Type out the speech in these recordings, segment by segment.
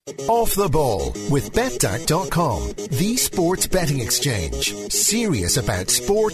Off the Ball with betdaq.com, the sports betting exchange. Serious about sport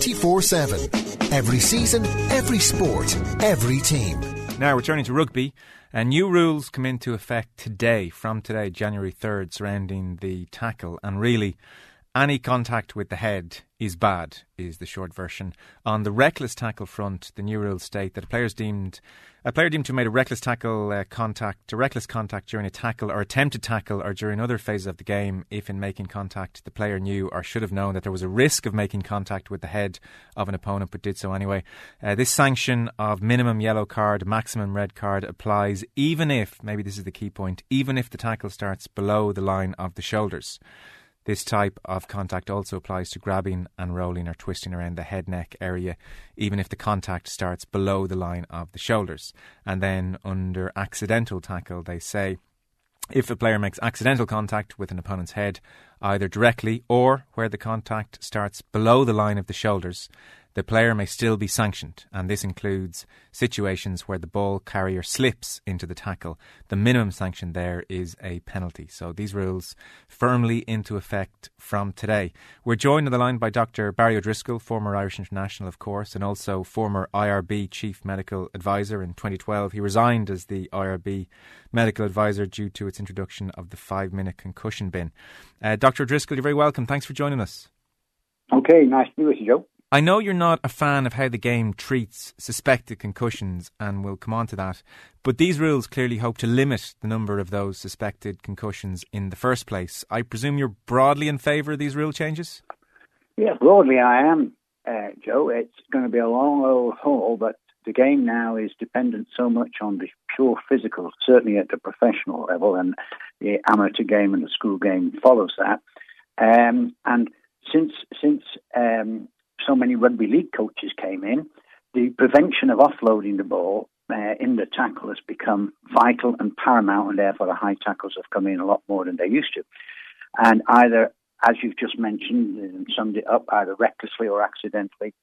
24/7. Every season, every sport, every team. Now returning to rugby, new rules come into effect from today, January 3rd, surrounding the tackle, and really any contact with the head is bad, is the short version. On the reckless tackle front, the new rules state that a player deemed to have made a reckless contact during a tackle or attempted tackle or during other phases of the game, if in making contact the player knew or should have known that there was a risk of making contact with the head of an opponent but did so anyway. This sanction of minimum yellow card, maximum red card applies even if, maybe this is the key point, even if the tackle starts below the line of the shoulders. This type of contact also applies to grabbing and rolling or twisting around the head-neck area, even if the contact starts below the line of the shoulders. And then under accidental tackle, they say, if a player makes accidental contact with an opponent's head, either directly or where the contact starts below the line of the shoulders, the player may still be sanctioned, and this includes situations where the ball carrier slips into the tackle. The minimum sanction there is a penalty. So these rules firmly into effect from today. We're joined on the line by Dr. Barry O'Driscoll, former Irish international, of course, and also former IRB Chief Medical Advisor in 2012. He resigned as the IRB Medical Advisor due to its introduction of the 5-minute concussion bin. Dr. O'Driscoll, you're very welcome. Thanks for joining us. Okay, nice to be with you, Joe. I know you're not a fan of how the game treats suspected concussions, and we'll come on to that, but these rules clearly hope to limit the number of those suspected concussions in the first place. I presume you're broadly in favour of these rule changes? Yeah, broadly I am, Joe. It's going to be a long old haul, but the game now is dependent so much on the pure physical, certainly at the professional level, and the amateur game and the school game follows that. And since so many rugby league coaches came in, the prevention of offloading the ball in the tackle has become vital and paramount, and therefore the high tackles have come in a lot more than they used to. And either, as you've just mentioned and summed it up, either recklessly or accidentally,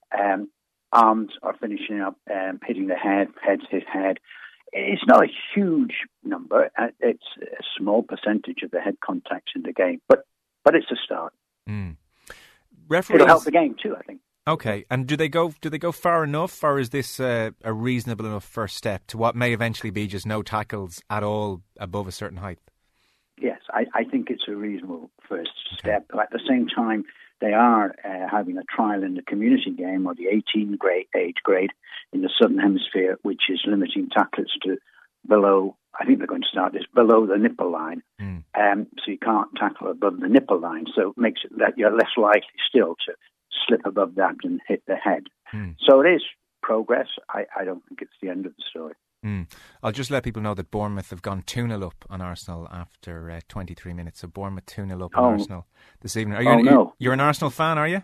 arms are finishing up, hitting the head, heads hit head. It's not a huge number. It's a small percentage of the head contacts in the game, but it's a start. Mm. It'll help the game too, I think. Okay, and do they go far enough, or is this a reasonable enough first step to what may eventually be just no tackles at all above a certain height? Yes, I think it's a reasonable first step. But at the same time, they are having a trial in the community game, or the 18 age grade in the Southern Hemisphere, which is limiting tacklers to below, I think they're going to start this, below the nipple line. So you can't tackle above the nipple line. So it makes it that you're less likely still to slip above that and hit the head. So it is progress. I don't think it's the end of the story. I'll just let people know that Bournemouth have gone 2-0 up on Arsenal after 23 minutes. So Bournemouth 2-0 up on Arsenal this evening. You're an Arsenal fan, are you?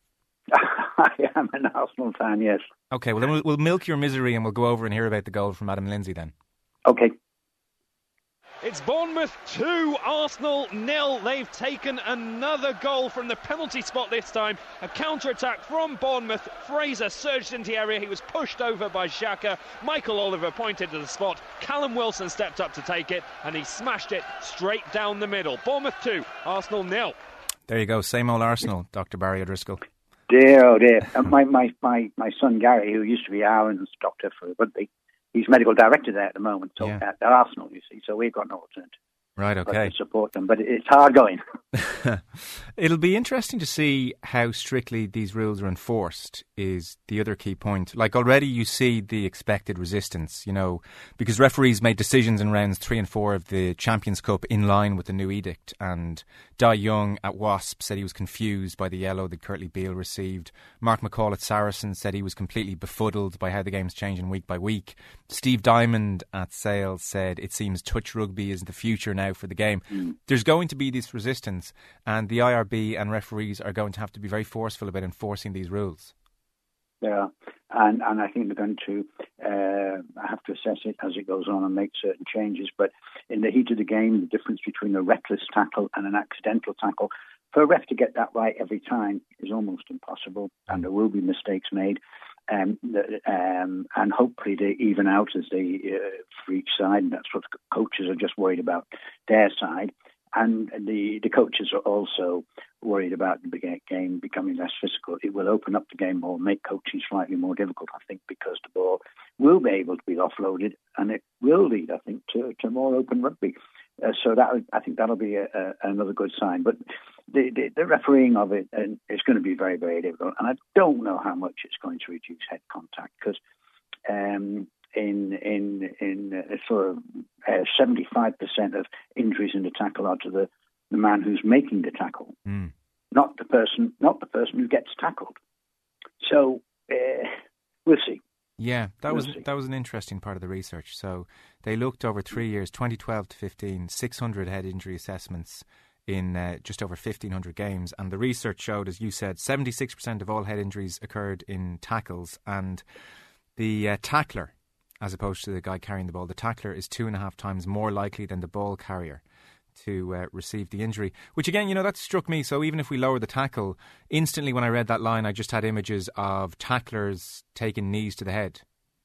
I am an Arsenal fan, yes. Okay, well then we'll milk your misery and we'll go over and hear about the goal from Adam Lindsay then. Okay. It's Bournemouth 2, Arsenal 0. They've taken another goal from the penalty spot this time. A counter-attack from Bournemouth. Fraser surged into the area. He was pushed over by Xhaka. Michael Oliver pointed to the spot. Callum Wilson stepped up to take it, and he smashed it straight down the middle. Bournemouth 2, Arsenal 0. There you go. Same old Arsenal, Dr. Barry O'Driscoll. Dear, oh dear. My son Gary, who used to be Aaron's doctor for rugby, he's medical director there at the moment, so at Arsenal, you see. So we've got no alternative. Right, okay. To support them, but it's hard going. It'll be interesting to see how strictly these rules are enforced, is the other key point. Like already you see the expected resistance, because referees made decisions in rounds 3 and 4 of the Champions Cup in line with the new edict, and Dai Young at Wasp said he was confused by the yellow that Curtly Beale received. Mark McCall at Saracens said he was completely befuddled by how the game's changing week by week. Steve Diamond at Sales said it seems touch rugby is the future now for the game. There's going to be this resistance, and the IRB and referees are going to have to be very forceful about enforcing these rules. Yeah, and I think they're going to have to assess it as it goes on and make certain changes. But in the heat of the game, the difference between a reckless tackle and an accidental tackle, for a ref to get that right every time is almost impossible, and there will be mistakes made. and hopefully they even out as they for each side. And that's what the coaches are just worried about their side. And the coaches are also worried about the game becoming less physical. It will open up the game more, make coaching slightly more difficult, I think, because the ball will be able to be offloaded, and it will lead, I think, to more open rugby. So I think that'll be another good sign. But the refereeing of it is going to be very, very difficult, and I don't know how much it's going to reduce head contact, because in sort of 75% of injuries in the tackle are to the man who's making the tackle, not the person who gets tackled. So we'll see. Yeah, that was an interesting part of the research. So they looked over 3 years, 2012 to 15, 600 head injury assessments in just over 1,500 games. And the research showed, as you said, 76% of all head injuries occurred in tackles. And the tackler, as opposed to the guy carrying the ball, the tackler is 2.5 times more likely than the ball carrier to receive the injury, which again, that struck me. So even if we lower the tackle, instantly when I read that line, I just had images of tacklers taking knees to the head.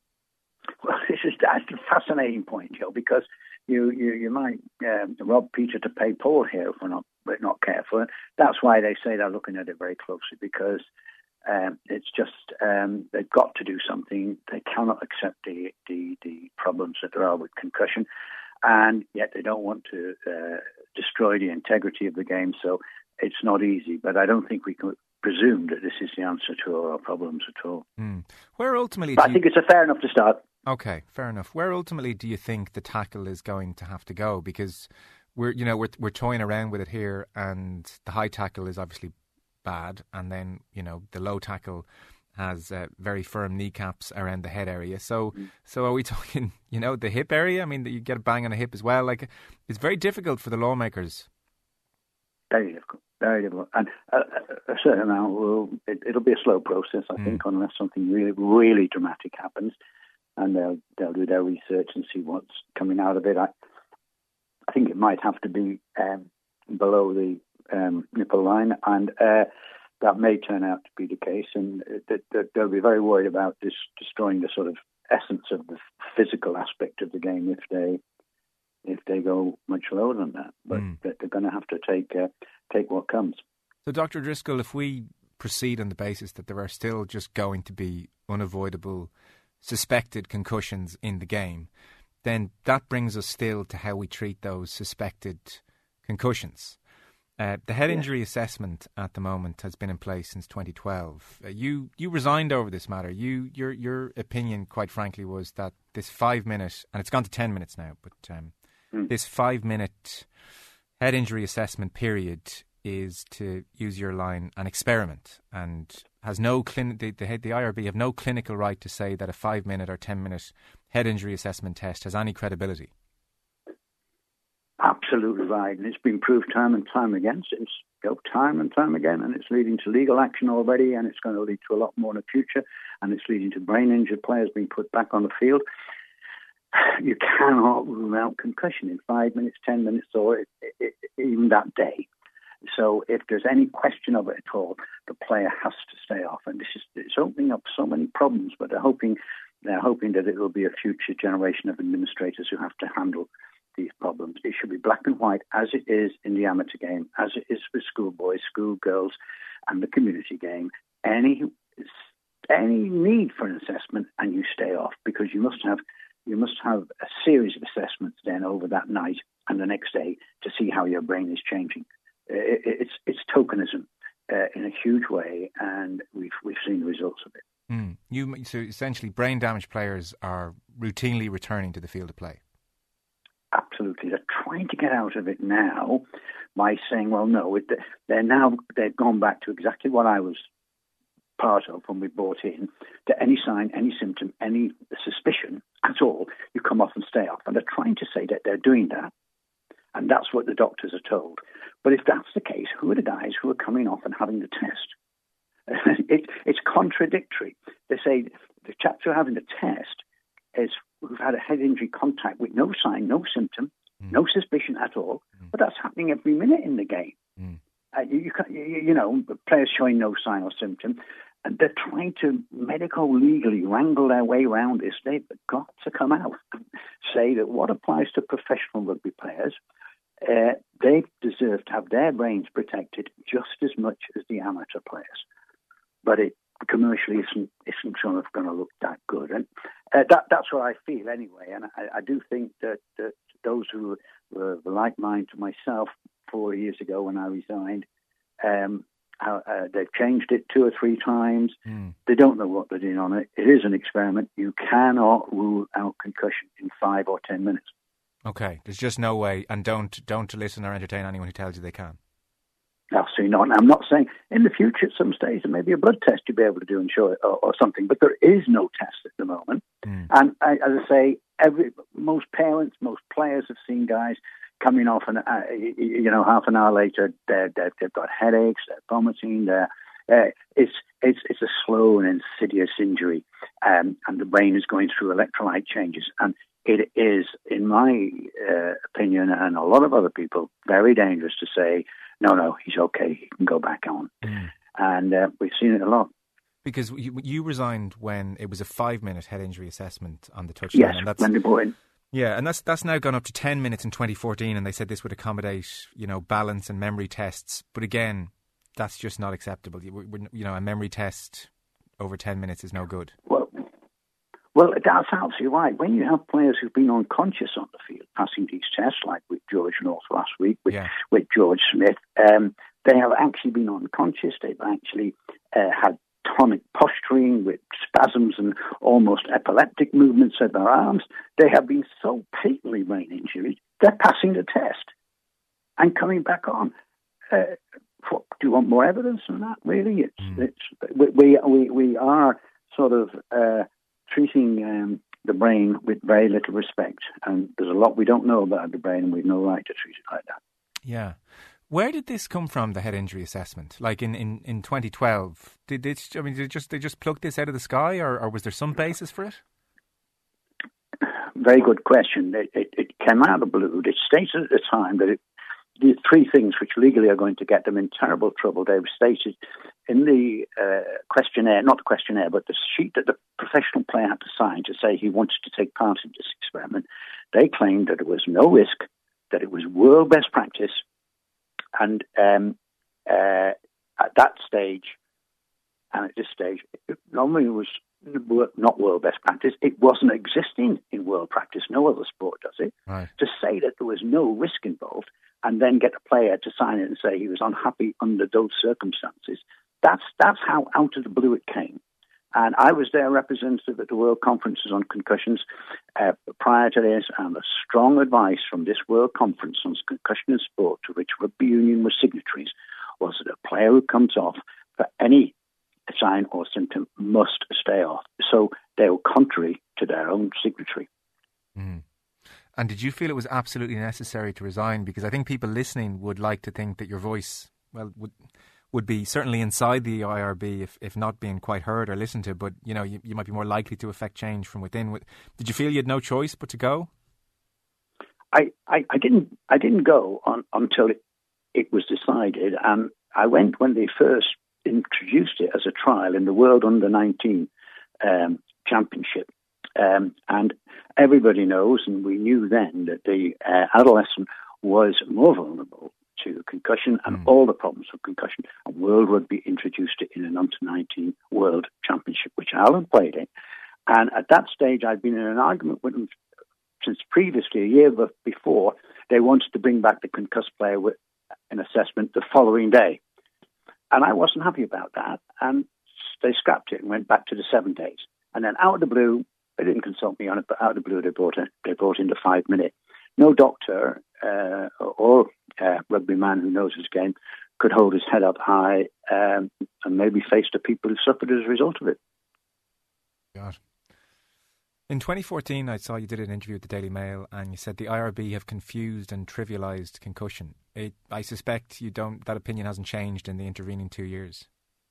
Well, that's a fascinating point, Joe, because you might rob Peter to pay Paul here if we're not careful. That's why they say they're looking at it very closely, because it's just they've got to do something. They cannot accept the problems that there are with concussion. And yet they don't want to destroy the integrity of the game, so it's not easy. But I don't think we can presume that this is the answer to all our problems at all. Where ultimately, I think it's a fair enough to start. Okay, fair enough. Where ultimately do you think the tackle is going to have to go? Because we're toying around with it here, and the high tackle is obviously bad, and then the low tackle has very firm kneecaps around the head area. So are we talking, the hip area? I mean, you get a bang on the hip as well. Like, it's very difficult for the lawmakers. Very difficult, very difficult. And a certain amount it'll be a slow process, I think, unless something really, really dramatic happens. And they'll do their research and see what's coming out of it. I think it might have to be below the nipple line, and that may turn out to be the case, and they'll be very worried about this destroying the sort of essence of the physical aspect of the game if they go much lower than that. But they're going to have to take what comes. So, Dr. Driscoll, if we proceed on the basis that there are still just going to be unavoidable suspected concussions in the game, then that brings us still to how we treat those suspected concussions. The head injury assessment at the moment has been in place since 2012. You resigned over this matter. Your opinion, quite frankly, was that this 5-minute, and it's gone to 10 minutes now, but this 5-minute head injury assessment period is, to use your line, an experiment, and has no the IRB have no clinical right to say that a 5-minute or 10-minute head injury assessment test has any credibility. Absolutely right, and it's been proved time and time again, and it's leading to legal action already, and it's going to lead to a lot more in the future, and it's leading to brain-injured players being put back on the field. You cannot rule out concussion in 5 minutes, 10 minutes, or even that day. So if there's any question of it at all, the player has to stay off, and it's opening up so many problems. But they're hoping that it will be a future generation of administrators who have to handle these problems. It should be black and white, as it is in the amateur game, as it is with schoolboys, schoolgirls, and the community game. Any need for an assessment, and you stay off, because you must have a series of assessments then over that night and the next day to see how your brain is changing. It's tokenism in a huge way, and we've seen the results of it. So essentially, brain damaged players are routinely returning to the field of play. Absolutely, they're trying to get out of it now by saying, "Well, no, they've gone back to exactly what I was part of when we bought in. To any sign, any symptom, any suspicion at all, you come off and stay off." And they're trying to say that they're doing that, and that's what the doctors are told. But if that's the case, who are the guys who are coming off and having the test? It's contradictory. They say the chaps who are having the test is who've had a head injury contact with no sign, no symptom, no suspicion at all. But that's happening every minute in the game. Players showing no sign or symptom. and they're trying to legally wrangle their way around this. They've got to come out and say that what applies to professional rugby players, they deserve to have their brains protected just as much as the amateur players. But it commercially isn't sort of going to look that good. And that's what I feel anyway. And I do think that those who were of a like mind to myself 4 years ago when I resigned, they've changed it 2 or 3 times. They don't know what they're doing on it. It is an experiment. You cannot rule out concussion in 5 or 10 minutes. Okay, there's just no way. And don't listen or entertain anyone who tells you they can. Absolutely not. And I'm not saying in the future at some stage there may be a blood test you'll be able to do and show it or something, but there is no test at the moment. And as I say, most parents, most players have seen guys coming off and half an hour later they've got headaches, they're vomiting, it's a slow and insidious injury, and the brain is going through electrolyte changes, and it is, in my opinion, and a lot of other people, very dangerous to say, no, he's okay, he can go back on. And we've seen it a lot. Because you resigned when it was a 5-minute head injury assessment on the touchline. Yes, and that's, when they brought in. Yeah, and that's now gone up to 10 minutes in 2014, and they said this would accommodate, balance and memory tests. But again, that's just not acceptable. A memory test over 10 minutes is no good. Well, that's absolutely right. When you have players who've been unconscious on the field passing these tests, like with George North last week, with George Smith, they have actually been unconscious. They've actually had tonic posturing with spasms and almost epileptic movements of their arms. They have been so patently brain injured, they're passing the test and coming back on. Do you want more evidence than that, really? We are sort of treating the brain with very little respect, and there's a lot we don't know about the brain, and we've no right to treat it like that. Yeah. Where did this come from, the head injury assessment? Like in 2012, did they just pluck this out of the sky, or was there some basis for it? Very good question. It came out of the blue. It stated at the time that the 3 things which legally are going to get them in terrible trouble. They were stated in the questionnaire, not the questionnaire, but the sheet that the professional player had to sign to say he wanted to take part in this experiment. They claimed that there was no risk, that it was world best practice, and at that stage, and at this stage, it normally was not world best practice. It wasn't existing in world practice. No other sport does it. Right. To say that there was no risk involved and then get a player to sign it and say he was unhappy under those circumstances, that's how out of the blue it came. And I was their representative at the World Conferences on Concussions prior to this, and the strong advice from this World Conference on Concussion in Sport, to which Rugby Union was signatories, was that a player who comes off for any sign or symptom must stay off. So they were contrary to their own signatory. Mm. And did you feel it was absolutely necessary to resign? Because I think people listening would like to think that your voice, would be certainly inside the IRB, if not being quite heard or listened to, but you might be more likely to affect change from within. Did you feel you had no choice but to go? I didn't go until it was decided, and I went when they first introduced it as a trial in the World Under-19 Championship. And everybody knows, and we knew then, that the adolescent was more vulnerable to concussion and all the problems of concussion. And World Rugby introduced it in an Under-19 World Championship, which Alan played in. And at that stage, I'd been in an argument with them since previously, a year before. They wanted to bring back the concussed player with an assessment the following day. And I wasn't happy about that. And they scrapped it and went back to the 7 days. And then out of the blue, they didn't consult me on it, but out of the blue, they brought in the 5 minute. No doctor or rugby man who knows his game could hold his head up high and maybe face the people who suffered as a result of it. God. In 2014, I saw you did an interview with the Daily Mail, and you said the IRB have confused and trivialised concussion. I suspect that opinion hasn't changed in the intervening 2 years.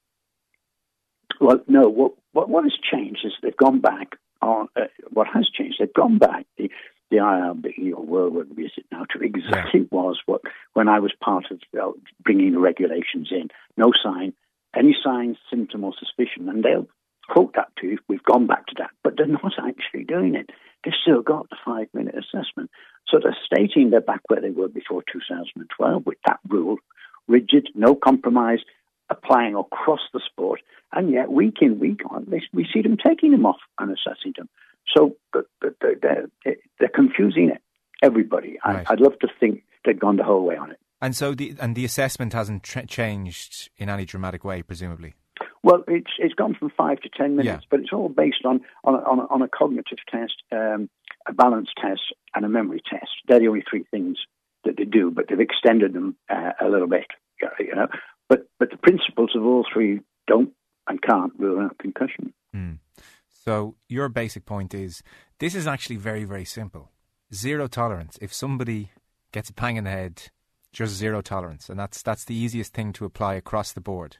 Well, no. What has changed is they've gone back on. What has changed? They've gone back. The IRB, or World Rugby, is it now, to exactly was what when I was part of bringing the regulations in. No sign, any sign, symptom or suspicion, and they'll quote that to you. We've gone back to that, but they're not actually doing it. They've still got the 5-minute assessment. So they're stating they're back where they were before 2012 with that rule, rigid, no compromise, applying across the sport, and yet week in, week on, we see them taking them off and assessing them. So they're confusing everybody. Right. I'd love to think they'd gone the whole way on it. And so the assessment hasn't changed in any dramatic way, presumably? Well, it's gone from 5 to 10 minutes, Yeah. but it's all based on a cognitive test, a balance test, and a memory test. They're the only three things that they do, but they've extended them a little bit, you know. But the principles of all three don't and can't rule out concussion. Mm. So your basic point is this is actually very, very simple. Zero tolerance. If somebody gets a pang in the head, just zero tolerance, and that's the easiest thing to apply across the board.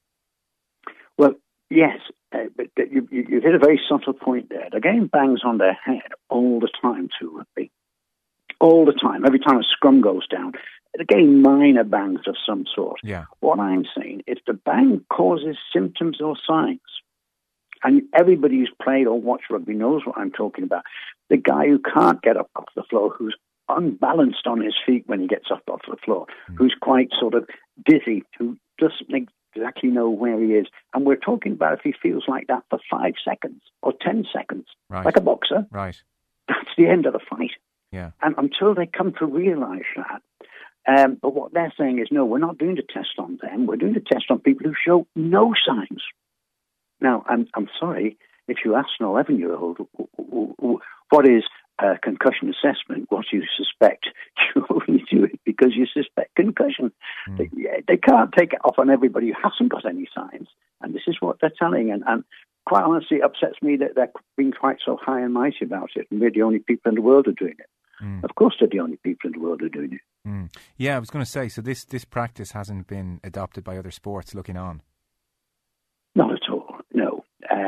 Well, yes, but you hit a very subtle point there. The game bangs on their head all the time through rugby. All the time. Every time a scrum goes down, the game minor bangs of some sort. Yeah. What I'm saying, if the bang causes symptoms or signs, and everybody who's played or watched rugby knows what I'm talking about, the guy who can't get up off the floor, who's unbalanced on his feet when he gets up off the floor, who's quite sort of dizzy, who doesn't exactly know where he is. And we're talking about if he feels like that for 5 seconds or 10 seconds, Right. like a boxer, Right. that's the end of the fight. Yeah. And until they come to realise that. But what they're saying is, no, we're not doing the test on them. We're doing the test on people who show no signs. Now, I'm sorry, if you ask an 11-year-old what is a concussion assessment, what you suspect, you only do it because you suspect concussion. They can't take it off on everybody who hasn't got any signs. And this is what they're telling. And quite honestly, it upsets me that they're being quite so high and mighty about it. And we're the only people in the world who are doing it. Of course they're the only people in the world who are doing it. Yeah, I was going to say, so this practice hasn't been adopted by other sports looking on? Not at all, no.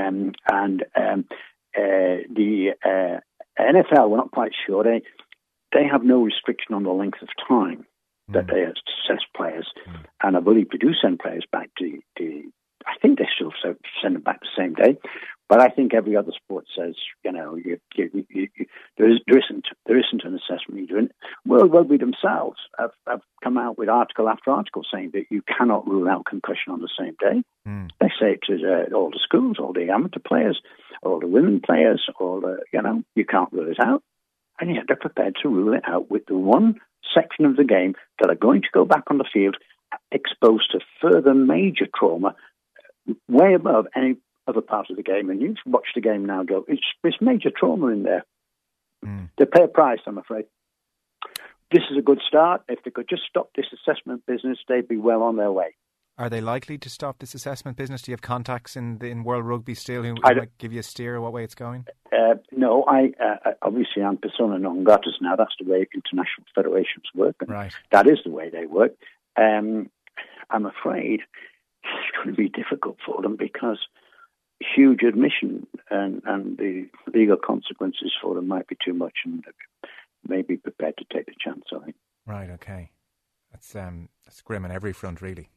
The NFL, we're not quite sure. They have no restriction on the length of time that they assess players. And I believe they do send players back to I think they still send them back the same day. But I think every other sport says, you know, there isn't an assessment you're doing. World Rugby themselves have come out with article after article saying that you cannot rule out concussion on the same day. They say it to all the schools, all the amateur players, all the women players, you can't rule it out. And yet they're prepared to rule it out with the one section of the game that are going to go back on the field exposed to further major trauma way above any other part of the game. And you watch the game now go, it's major trauma in there. They pay a price, I'm afraid. This is a good start. If they could just stop this assessment business, they'd be well on their way. Are they likely to stop this assessment business? Do you have contacts in World Rugby still who might give you a steer of what way it's going? No, I obviously I'm persona non grata now. That's the way international federations work. And right. That is the way they work. I'm afraid it's going to be difficult for them because huge admission and the legal consequences for them might be too much, and they may be prepared to take the chance, I think. Right, okay. That's grim on every front, really.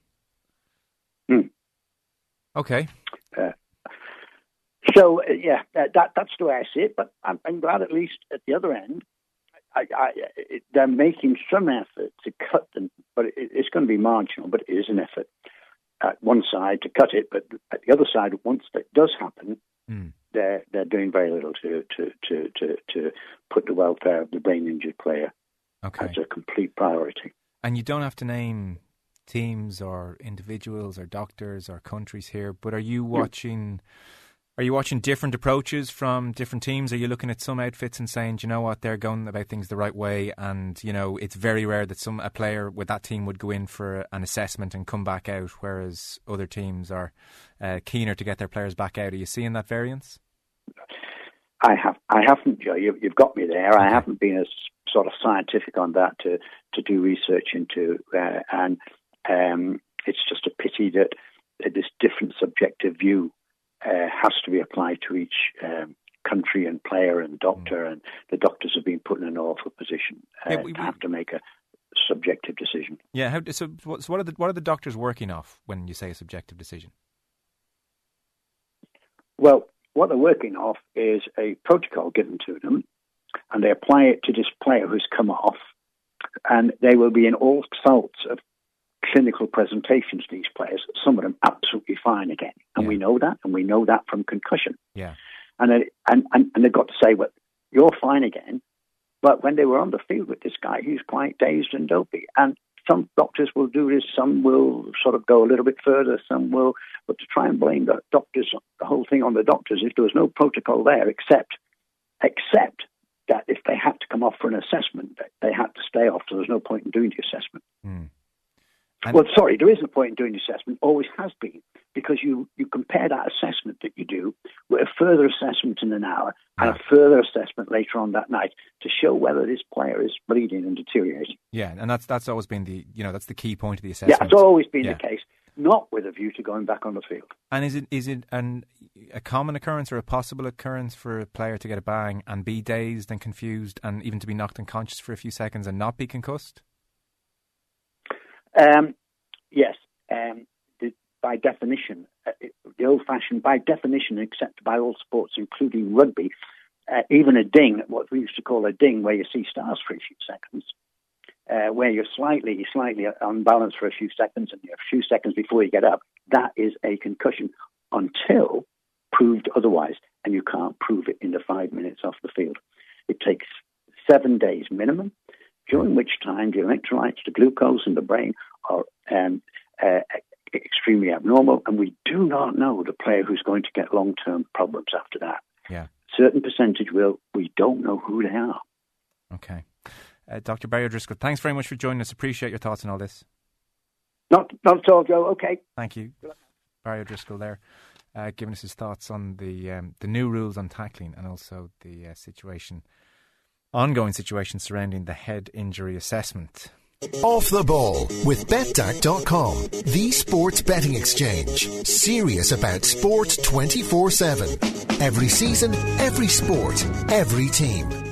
Okay. That's the way I see it, but I'm glad at least at the other end, they're making some effort to cut them, but it's going to be marginal, but it is an effort at one side to cut it, but at the other side, once that does happen, they're doing very little to put the welfare of the brain-injured player as a complete priority. And you don't have to name teams or individuals or doctors or countries here, but are you watching different approaches from different teams? Are you looking at some outfits and saying, do you know what, they're going about things the right way, and you know it's very rare that a player with that team would go in for an assessment and come back out, whereas other teams are keener to get their players back out? Are you seeing that variance? I haven't, Joe. You've got me there. I haven't been as sort of scientific on that to do research into, and it's just a pity that this different subjective view has to be applied to each country and player and doctor, and the doctors have been put in an awful position to have to make a subjective decision. Yeah. So what are the doctors working off when you say a subjective decision? Well, what they're working off is a protocol given to them, and they apply it to this player who's come off, and they will be in all sorts of clinical presentations, these players, some of them absolutely fine again. And we know that, and we know that from concussion. Yeah. And they've got to say, well, you're fine again. But when they were on the field with this guy, he's quite dazed and dopey. And some doctors will do this, some will sort of go a little bit further, some will. But to try and blame the doctors, the whole thing on the doctors, if there was no protocol there except that if they had to come off for an assessment, they had to stay off, so there's no point in doing the assessment. Well, sorry, there is no point in doing the assessment, always has been, because you compare that assessment that you do with a further assessment in an hour and a further assessment later on that night to show whether this player is bleeding and deteriorating. Yeah, and that's always been that's the key point of the assessment. Yeah, it's always been the case, not with a view to going back on the field. And is it a common occurrence or a possible occurrence for a player to get a bang and be dazed and confused and even to be knocked unconscious for a few seconds and not be concussed? Yes. By definition, the old-fashioned, by definition, accepted by all sports, including rugby, even a ding, what we used to call a ding, where you see stars for a few seconds, where you're slightly unbalanced for a few seconds and a few seconds before you get up, that is a concussion until proved otherwise, and you can't prove it in the 5 minutes off the field. It takes 7 days minimum, during which time the electrolytes, the glucose in the brain are extremely abnormal, and we do not know the player who's going to get long-term problems after that. Yeah. Certain percentage will. We don't know who they are. Okay. Dr. Barry O'Driscoll, thanks very much for joining us. Appreciate your thoughts on all this. Not at all, Joe. Okay. Thank you. Barry O'Driscoll there, giving us his thoughts on the new rules on tackling and also the ongoing situation surrounding the head injury assessment. Off the Ball with BetDac.com, the sports betting exchange. Serious about sport 24/7. Every season, every sport, every team.